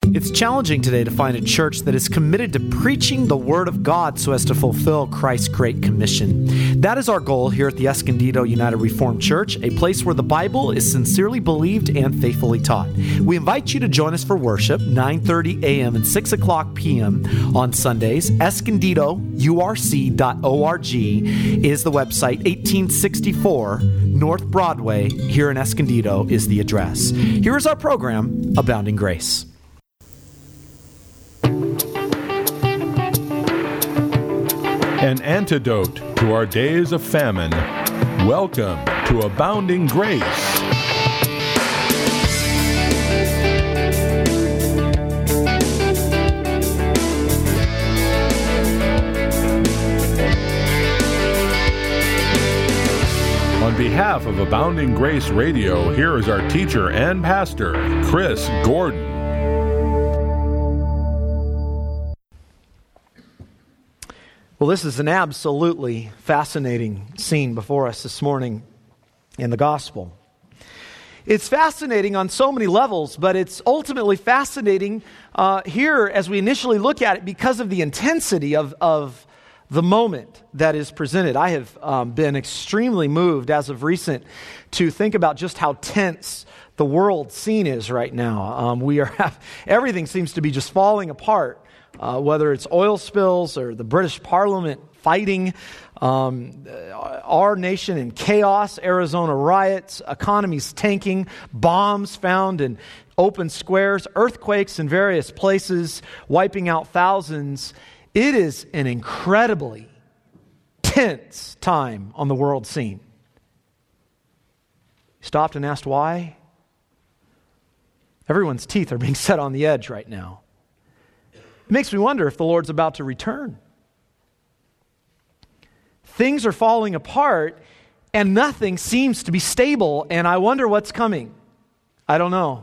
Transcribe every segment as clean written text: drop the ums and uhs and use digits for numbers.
It's challenging today to find a church that is committed to preaching the Word of God so as to fulfill Christ's Great Commission. That is our goal here at the Escondido United Reformed Church, a place where the Bible is sincerely believed and faithfully taught. We invite you to join us for worship, 9:30 a.m. and 6 o'clock p.m. on Sundays. EscondidoURC.org is the website. 1864 North Broadway here in Escondido is the address. Here is our program, Abounding Grace. An antidote to our days of famine. Welcome to Abounding Grace. On behalf of Abounding Grace Radio, here is our teacher and pastor, Chris Gordon. Well, this is an absolutely fascinating scene before us this morning in the gospel. It's fascinating on so many levels, but it's ultimately fascinating here as we initially look at it because of the intensity of the moment that is presented. I have been extremely moved as of recent to think about just how tense the world scene is right now. Everything seems to be just falling apart. Whether it's oil spills or the British Parliament fighting, our nation in chaos, Arizona riots, economies tanking, bombs found in open squares, earthquakes in various places, wiping out thousands. It is an incredibly tense time on the world scene. Stopped and asked why? Everyone's teeth are being set on the edge right now. It makes me wonder if the Lord's about to return. Things are falling apart and nothing seems to be stable, and I wonder what's coming. I don't know.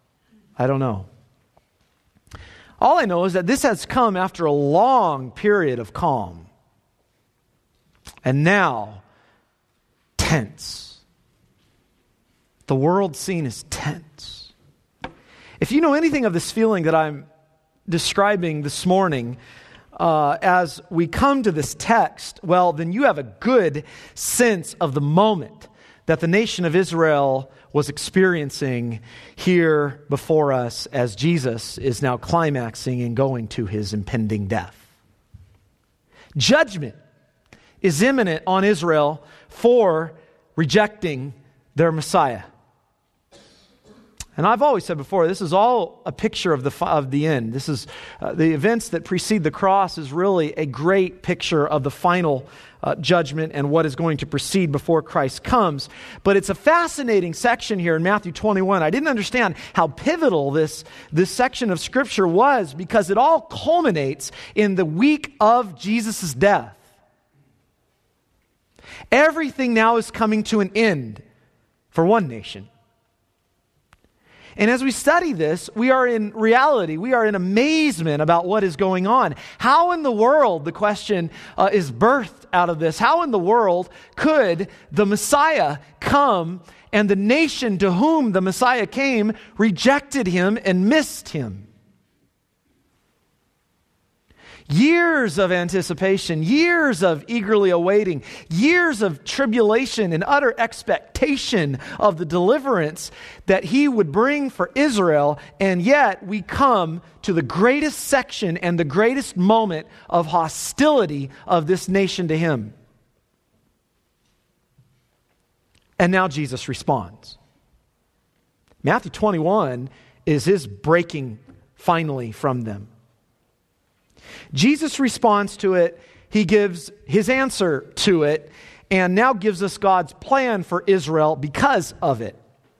All I know is that this has come after a long period of calm. And now, tense. The world scene is tense. If you know anything of this feeling that I'm describing this morning, as we come to this text, well, then you have a good sense of the moment that the nation of Israel was experiencing here before us as Jesus is now climaxing and going to his impending death. Judgment is imminent on Israel for rejecting their Messiah. And I've always said before, this is all a picture of the end. This is the events that precede the cross is really a great picture of the final judgment and what is going to proceed before Christ comes. But it's a fascinating section here in Matthew 21. I didn't understand how pivotal this section of Scripture was because it all culminates in the week of Jesus' death. Everything now is coming to an end for one nation. And as we study this, we are in amazement about what is going on. How in the world, the question is birthed out of this, how in the world could the Messiah come and the nation to whom the Messiah came rejected him and missed him? Years of anticipation, years of eagerly awaiting, years of tribulation and utter expectation of the deliverance that he would bring for Israel, and yet we come to the greatest section and the greatest moment of hostility of this nation to him. And now Jesus responds. Matthew 21 is his breaking finally from them. Jesus responds to it, he gives his answer to it, and now gives us God's plan for Israel because of it.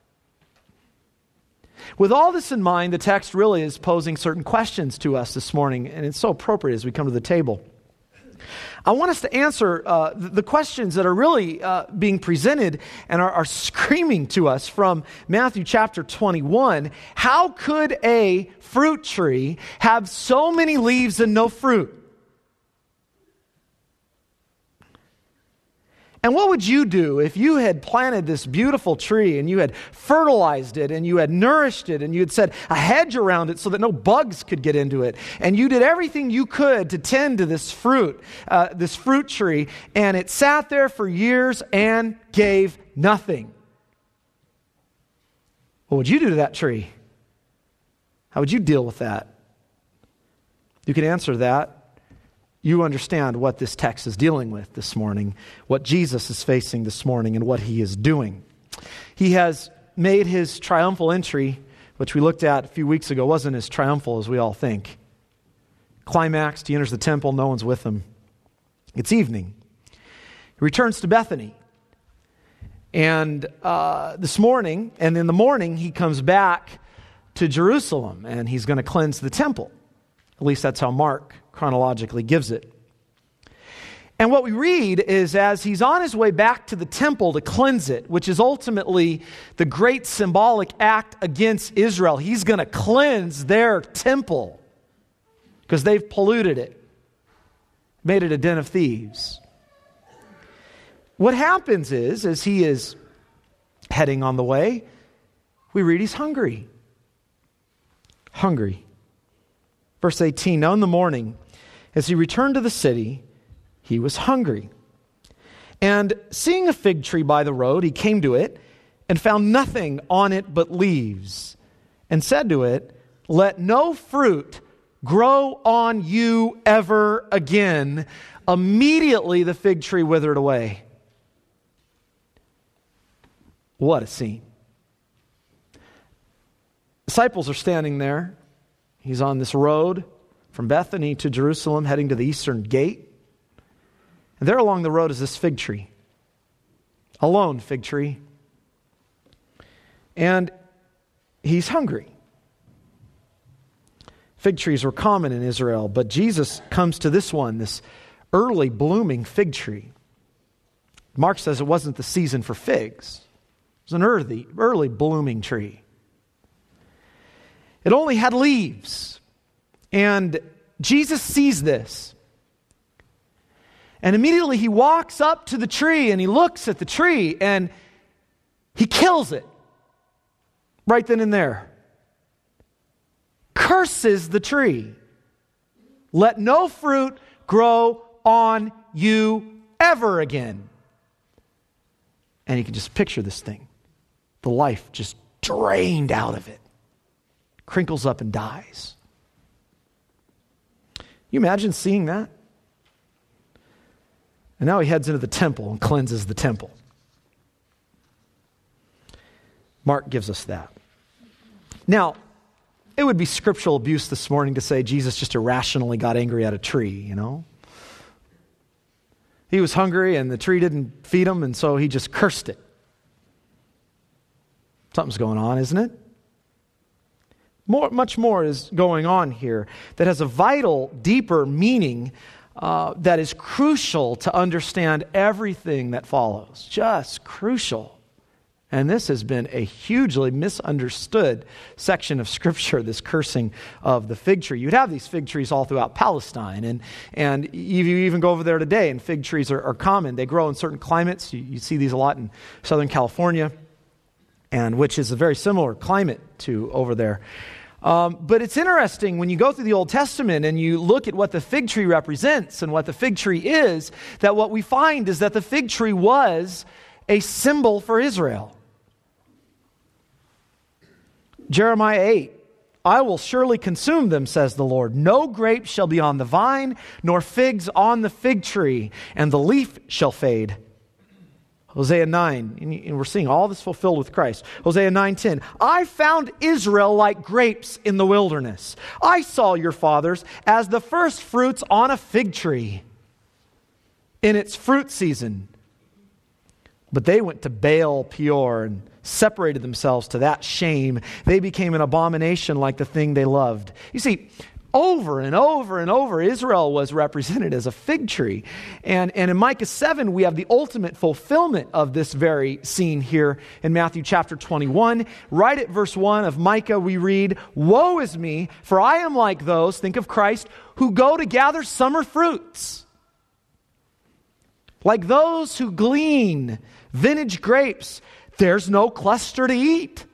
With all this in mind, the text really is posing certain questions to us this morning, and it's so appropriate as we come to the table. I want us to answer the questions that are really being presented and are screaming to us from Matthew chapter 21. How could a fruit tree have so many leaves and no fruit? And what would you do if you had planted this beautiful tree and you had fertilized it and you had nourished it and you had set a hedge around it so that no bugs could get into it, and you did everything you could to tend to this fruit tree, and it sat there for years and gave nothing? What would you do to that tree? How would you deal with that? You can answer that. You understand what this text is dealing with this morning, what Jesus is facing this morning, and what he is doing. He has made his triumphal entry, which we looked at a few weeks ago, wasn't as triumphal as we all think. Climaxed, he enters the temple, no one's with him. It's evening. He returns to Bethany. And this morning, and in the morning, he comes back to Jerusalem, and he's going to cleanse the temple. At least that's how Mark chronologically gives it. And what we read is as he's on his way back to the temple to cleanse it, which is ultimately the great symbolic act against Israel. He's going to cleanse their temple because they've polluted it, made it a den of thieves. What happens is, as he is heading on the way, we read he's hungry. Hungry. Verse 18, now in the morning, as he returned to the city, he was hungry. And seeing a fig tree by the road, he came to it and found nothing on it but leaves, and said to it, let no fruit grow on you ever again. Immediately the fig tree withered away. What a scene. Disciples are standing there. He's on this road from Bethany to Jerusalem, heading to the eastern gate. And there along the road is this fig tree. A lone fig tree. And he's hungry. Fig trees were common in Israel, but Jesus comes to this one, this early blooming fig tree. Mark says it wasn't the season for figs. It was an early blooming tree. It only had leaves. And Jesus sees this. And immediately he walks up to the tree and he looks at the tree and he kills it. Right then and there. Curses the tree. Let no fruit grow on you ever again. And you can just picture this thing. The life just drained out of it. Crinkles up and dies. You imagine seeing that? And now he heads into the temple and cleanses the temple. Mark gives us that. Now, it would be scriptural abuse this morning to say Jesus just irrationally got angry at a tree, you know? He was hungry and the tree didn't feed him, and so he just cursed it. Something's going on, isn't it? Much more is going on here that has a vital, deeper meaning that is crucial to understand everything that follows. Just crucial. And this has been a hugely misunderstood section of Scripture, this cursing of the fig tree. You'd have these fig trees all throughout Palestine, and you even go over there today, and fig trees are common. They grow in certain climates. You see these a lot in Southern California, and which is a very similar climate to over there. But it's interesting when you go through the Old Testament and you look at what the fig tree represents and what the fig tree is, that what we find is that the fig tree was a symbol for Israel. Jeremiah 8, I will surely consume them, says the Lord. No grapes shall be on the vine, nor figs on the fig tree, and the leaf shall fade. Hosea 9, and we're seeing all this fulfilled with Christ. Hosea 9:10, I found Israel like grapes in the wilderness. I saw your fathers as the first fruits on a fig tree in its fruit season. But they went to Baal Peor and separated themselves to that shame. They became an abomination like the thing they loved. You see, over and over and over, Israel was represented as a fig tree. And in Micah 7, we have the ultimate fulfillment of this very scene here in Matthew chapter 21. Right at verse 1 of Micah, we read, woe is me, for I am like those, think of Christ, who go to gather summer fruits. Like those who glean vintage grapes, there's no cluster to eat.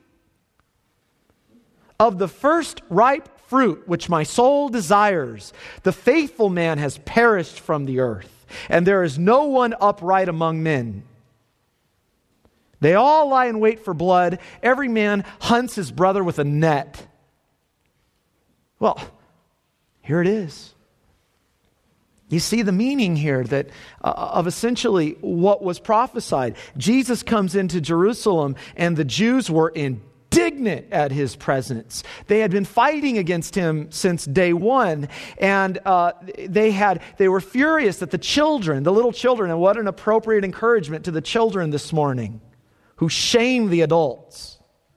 Of the first ripe fruit which my soul desires, the faithful man has perished from the earth, and there is no one upright among men. They all lie in wait for blood. Every man hunts his brother with a net. Well, here it is. You see the meaning here that of essentially what was prophesied. Jesus comes into Jerusalem, and the Jews were indignant at his presence. They had been fighting against him since day one, and they were furious that the little children, and what an appropriate encouragement to the children this morning, who shame the adults.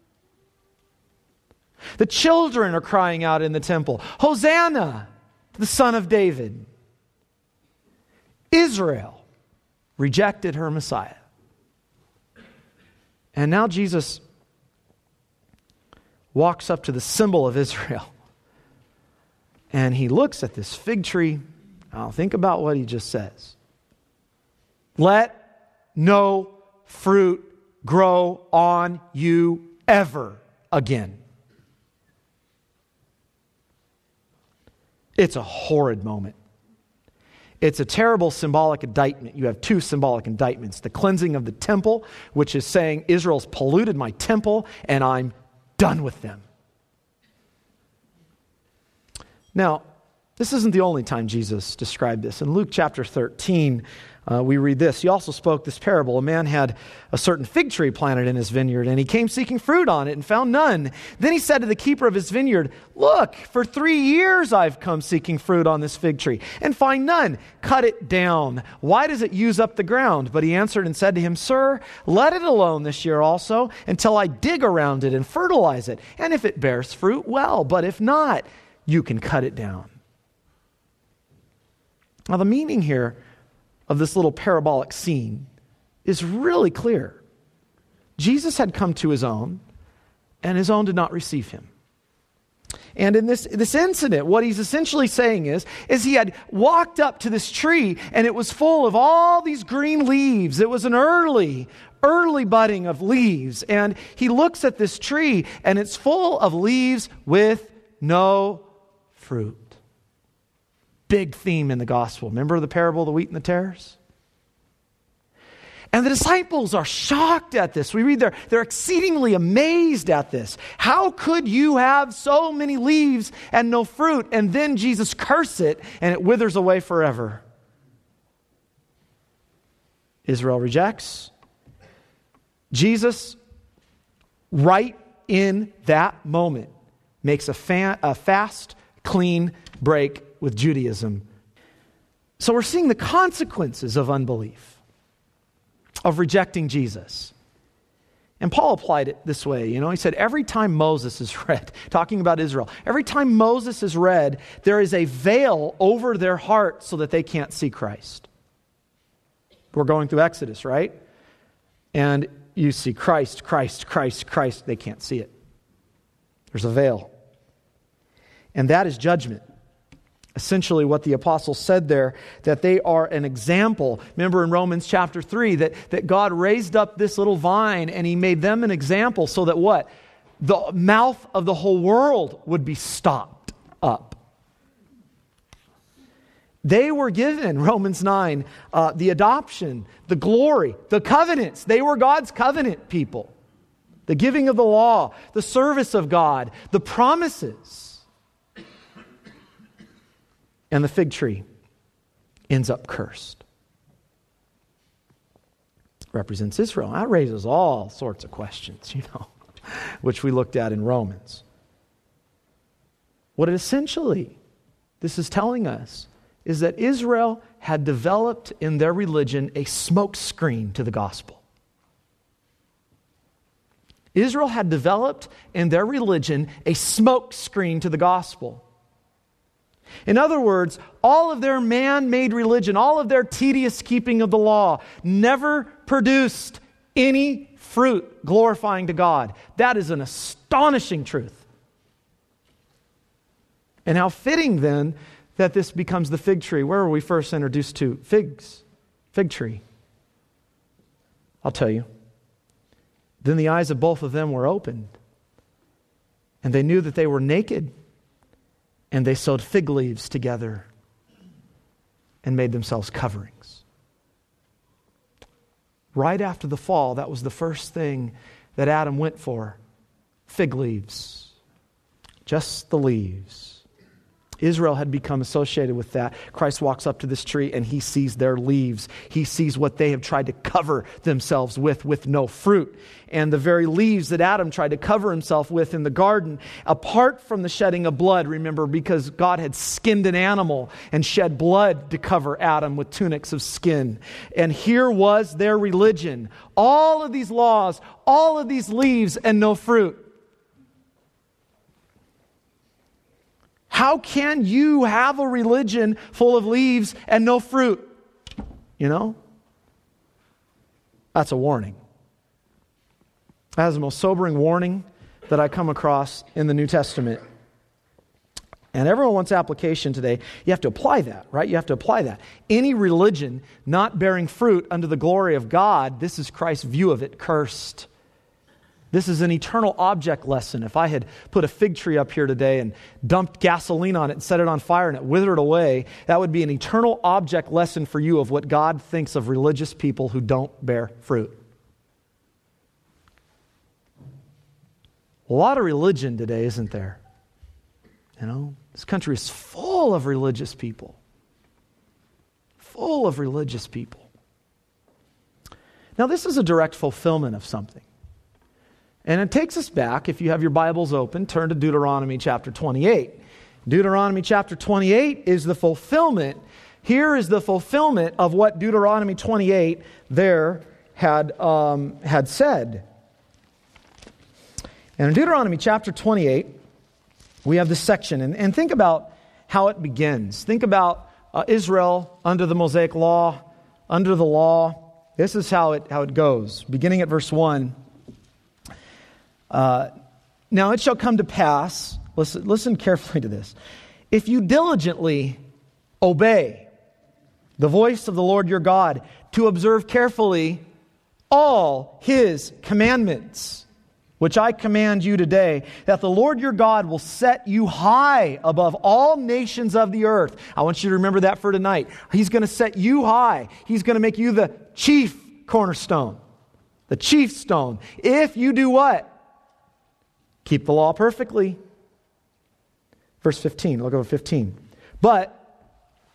The children are crying out in the temple, Hosanna, the Son of David. Israel rejected her Messiah. And now Jesus walks up to the symbol of Israel. And he looks at this fig tree. Now think about what he just says. Let no fruit grow on you ever again. It's a horrid moment. It's a terrible symbolic indictment. You have two symbolic indictments. The cleansing of the temple, which is saying Israel's polluted my temple and I'm done with them. Now, this isn't the only time Jesus described this. In Luke chapter 13, we read this. He also spoke this parable. A man had a certain fig tree planted in his vineyard, and he came seeking fruit on it and found none. Then he said to the keeper of his vineyard, look, for 3 years I've come seeking fruit on this fig tree and find none. Cut it down. Why does it use up the ground? But he answered and said to him, Sir, let it alone this year also until I dig around it and fertilize it. And if it bears fruit, well, but if not, you can cut it down. Now the meaning here of this little parabolic scene is really clear. Jesus had come to his own, and his own did not receive him. And in this incident, what he's essentially saying is he had walked up to this tree, and it was full of all these green leaves. It was an early budding of leaves. And he looks at this tree, and it's full of leaves with no fruit. Big theme in the gospel. Remember the parable of the wheat and the tares? And the disciples are shocked at this. We read they're exceedingly amazed at this. How could you have so many leaves and no fruit? And then Jesus curses it and it withers away forever. Israel rejects. Jesus, right in that moment, makes a fast, clean break with Judaism. So we're seeing the consequences of unbelief, of rejecting Jesus. And Paul applied it this way. He said, every time Moses is read, talking about Israel, every time Moses is read, there is a veil over their heart so that they can't see Christ. We're going through Exodus, right? And you see Christ. They can't see it. There's a veil. And that is judgment. Essentially what the apostle said there, that they are an example. Remember in Romans chapter 3 that God raised up this little vine and he made them an example so that what? The mouth of the whole world would be stopped up. They were given, Romans 9, the adoption, the glory, the covenants. They were God's covenant people. The giving of the law, the service of God, the promises. And the fig tree ends up cursed. Represents Israel. That raises all sorts of questions, which we looked at in Romans. What essentially this is telling us is that Israel had developed in their religion a smokescreen to the gospel. Israel had developed in their religion a smokescreen to the gospel. In other words, all of their man-made religion, all of their tedious keeping of the law never produced any fruit glorifying to God. That is an astonishing truth. And how fitting then that this becomes the fig tree. Where were we first introduced to figs? fig tree. I'll tell you. Then the eyes of both of them were opened, and they knew that they were naked, and they sewed fig leaves together and made themselves coverings. Right after the fall, that was the first thing that Adam went for. Fig leaves. Just the leaves. Israel had become associated with that. Christ walks up to this tree and he sees their leaves. He sees what they have tried to cover themselves with no fruit. And the very leaves that Adam tried to cover himself with in the garden, apart from the shedding of blood, remember, because God had skinned an animal and shed blood to cover Adam with tunics of skin. And here was their religion. All of these laws, all of these leaves and no fruit. How can you have a religion full of leaves and no fruit? You know? That's a warning. That is the most sobering warning that I come across in the New Testament. And everyone wants application today. You have to apply that, right? You have to apply that. Any religion not bearing fruit unto the glory of God, this is Christ's view of it, cursed. This is an eternal object lesson. If I had put a fig tree up here today and dumped gasoline on it and set it on fire and it withered away, that would be an eternal object lesson for you of what God thinks of religious people who don't bear fruit. A lot of religion today, isn't there? You know, this country is full of religious people. Full of religious people. Now, this is a direct fulfillment of something. And it takes us back, if you have your Bibles open, turn to Deuteronomy chapter 28. Deuteronomy chapter 28 is the fulfillment. Here is the fulfillment of what Deuteronomy 28 there had said. And in Deuteronomy chapter 28, we have this section. And think about how it begins. Think about Israel under the Mosaic law, under the law. This is how it goes. Beginning at verse 1. Now it shall come to pass, listen carefully to this, if you diligently obey the voice of the Lord your God to observe carefully all His commandments, which I command you today, that the Lord your God will set you high above all nations of the earth. I want you to remember that for tonight. He's going to set you high. He's going to make you the chief cornerstone, the chief stone. If you do what? Keep the law perfectly. Verse 15, look over 15. But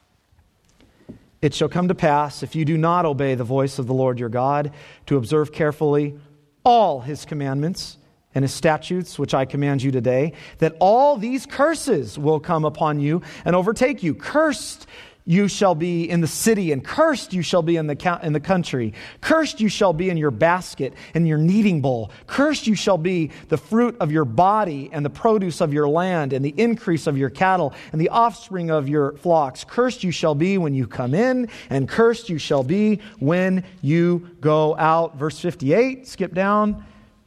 it shall come to pass, if you do not obey the voice of the Lord your God, to observe carefully all His commandments and His statutes, which I command you today, that all these curses will come upon you and overtake you. Cursed you shall be in the city, and cursed you shall be in the country. Cursed you shall be in your basket and your kneading bowl. Cursed you shall be the fruit of your body and the produce of your land and the increase of your cattle and the offspring of your flocks. Cursed you shall be when you come in, and cursed you shall be when you go out. Verse 58, skip down.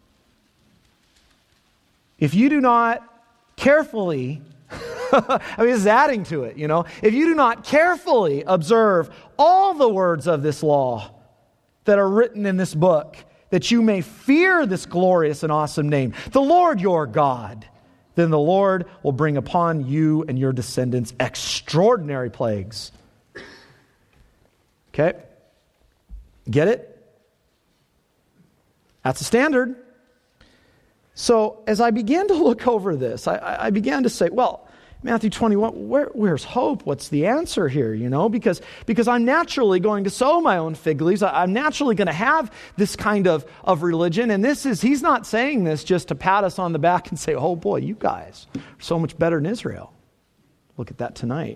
If you do not carefully I mean, this is adding to it, you know. If you do not carefully observe all the words of this law that are written in this book, that you may fear this glorious and awesome name, the Lord your God, then the Lord will bring upon you and your descendants extraordinary plagues. Okay? Get it? That's a standard. So as I began to look over this, I began to say, well, Matthew 21, where's hope? What's the answer here, you know? Because I'm naturally going to sow my own fig leaves. I'm naturally going to have this kind of religion. And he's not saying this just to pat us on the back and say, oh boy, you guys are so much better than Israel. Look at that tonight.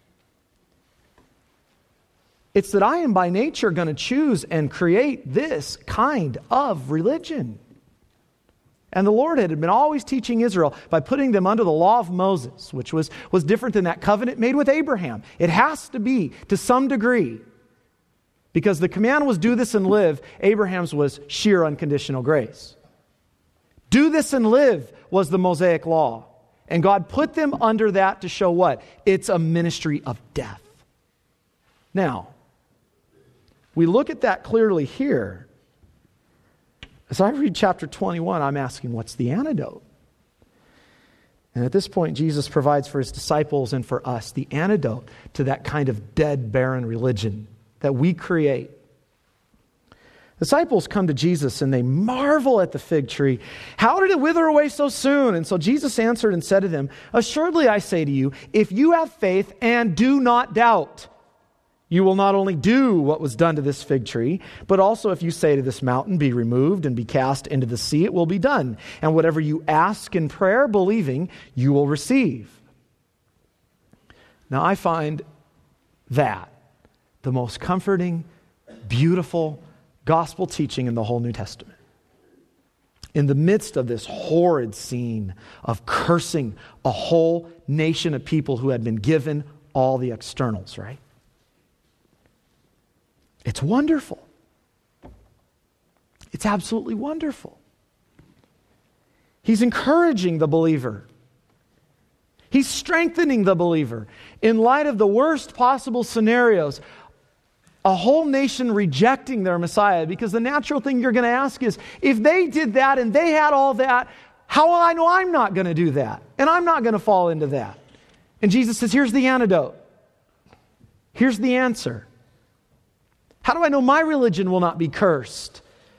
It's that I am by nature going to choose and create this kind of religion. And the Lord had been always teaching Israel by putting them under the law of Moses, which was different than that covenant made with Abraham. It has to be to some degree. Because the command was do this and live. Abraham's was sheer unconditional grace. Do this and live was the Mosaic law. And God put them under that to show what? It's a ministry of death. Now, We look at that clearly here. As I read chapter 21, I'm asking, what's the antidote? And at this point, Jesus provides for his disciples and for us the antidote to that kind of dead, barren religion that we create. Disciples come to Jesus and they marvel at the fig tree. How did it wither away so soon? And so Jesus answered and said to them, assuredly I say to you, if you have faith and do not doubt, you will not only do what was done to this fig tree, but also if you say to this mountain, be removed and be cast into the sea, it will be done. And whatever you ask in prayer, believing, you will receive. Now I find that the most comforting, beautiful gospel teaching in the whole New Testament. In the midst of this horrid scene of cursing a whole nation of people who had been given all the externals, right? It's wonderful. It's absolutely wonderful. He's encouraging the believer. He's strengthening the believer. In light of the worst possible scenarios, a whole nation rejecting their Messiah, because the natural thing you're going to ask is, if they did that and they had all that, how will I know I'm not going to do that? And I'm not going to fall into that. And Jesus says, here's the antidote. Here's the answer. How do I know my religion will not be cursed?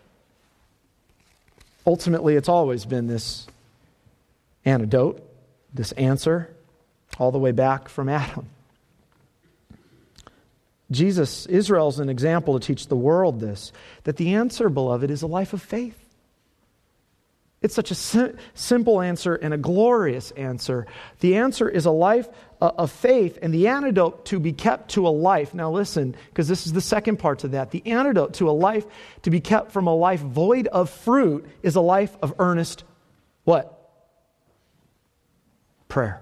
Ultimately, it's always been this antidote, this answer, all the way back from Adam. Israel's an example to teach the world this, that the answer, beloved, is a life of faith. It's such a simple answer and a glorious answer. The answer is a life of faith, and the antidote to be kept to a life. Now listen, because this is the second part to that. The antidote to a life, to be kept from a life void of fruit, is a life of earnest, what? Prayer.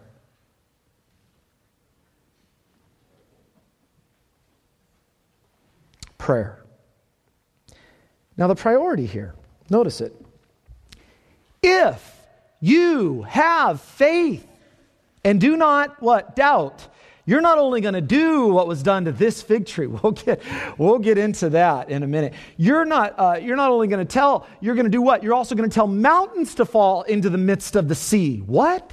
Prayer. Now the priority here, notice it. If you have faith and do not, what? Doubt. You're not only going to do what was done to this fig tree. We'll get into that in a minute. You're not only going to tell, you're going to do what? You're also going to tell mountains to fall into the midst of the sea. What?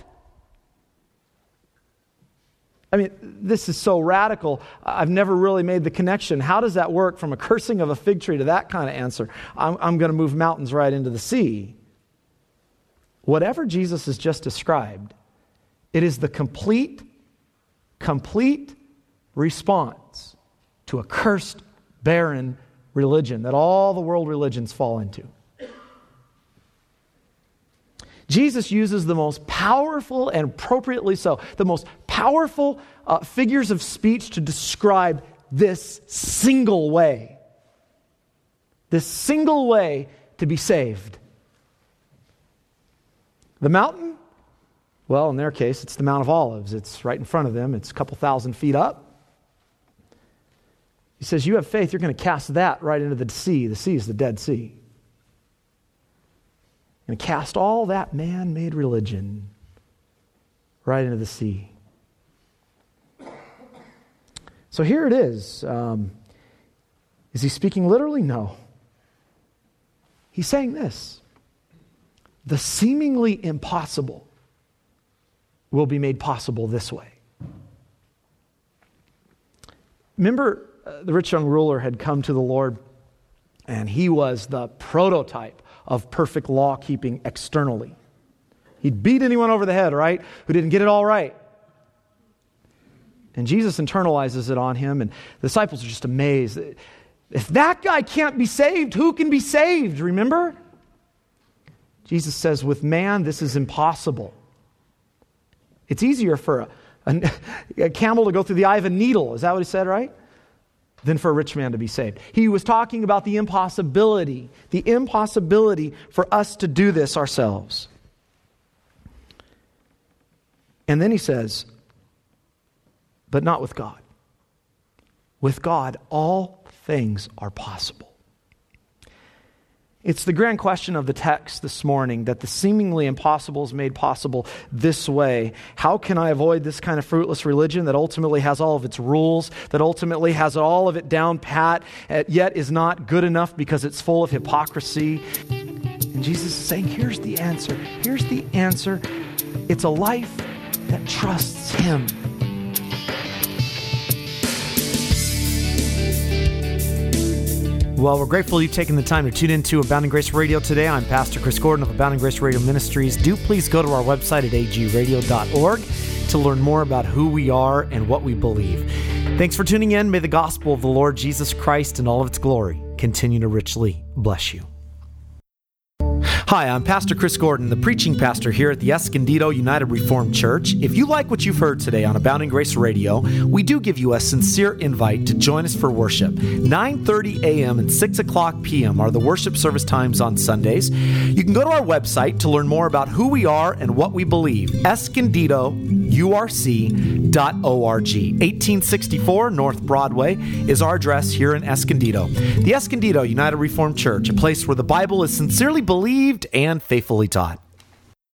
I mean, this is so radical. I've never really made the connection. How does that work from a cursing of a fig tree to that kind of answer? I'm going to move mountains right into the sea. Whatever Jesus has just described, it is the complete response to a cursed, barren religion that all the world religions fall into. Jesus uses the most powerful, and appropriately so, the most powerful figures of speech to describe this single way. This single way to be saved. The mountain? Well, in their case, it's the Mount of Olives. It's right in front of them. It's a couple thousand feet up. He says, you have faith, you're going to cast that right into the sea. The sea is the Dead Sea. You're going to cast all that man-made religion right into the sea. So here it is. Is he speaking literally? No. He's saying this. The seemingly impossible will be made possible this way. Remember, the rich young ruler had come to the Lord, and he was the prototype of perfect law-keeping externally. He'd beat anyone over the head, right, who didn't get it all right. And Jesus internalizes it on him, and the disciples are just amazed. If that guy can't be saved, who can be saved? Remember? Jesus says, with man, this is impossible. It's easier for a camel to go through the eye of a needle. Is that what he said, right? Than for a rich man to be saved. He was talking about the impossibility for us to do this ourselves. And then he says, but not with God. With God, all things are possible. It's the grand question of the text this morning, that the seemingly impossible is made possible this way. How can I avoid this kind of fruitless religion that ultimately has all of its rules, that ultimately has all of it down pat, yet is not good enough because it's full of hypocrisy? And Jesus is saying, here's the answer. Here's the answer. It's a life that trusts Him. Well, we're grateful you've taken the time to tune into Abounding Grace Radio today. I'm Pastor Chris Gordon of Abounding Grace Radio Ministries. Do please go to our website at agradio.org to learn more about who we are and what we believe. Thanks for tuning in. May the gospel of the Lord Jesus Christ and all of its glory continue to richly bless you. Hi, I'm Pastor Chris Gordon, the preaching pastor here at the Escondido United Reformed Church. If you like what you've heard today on Abounding Grace Radio, we do give you a sincere invite to join us for worship. 9:30 a.m. and 6 o'clock p.m. are the worship service times on Sundays. You can go to our website to learn more about who we are and what we believe. EscondidoURC.org. 1864 North Broadway is our address here in Escondido. The Escondido United Reformed Church, a place where the Bible is sincerely believed and faithfully taught.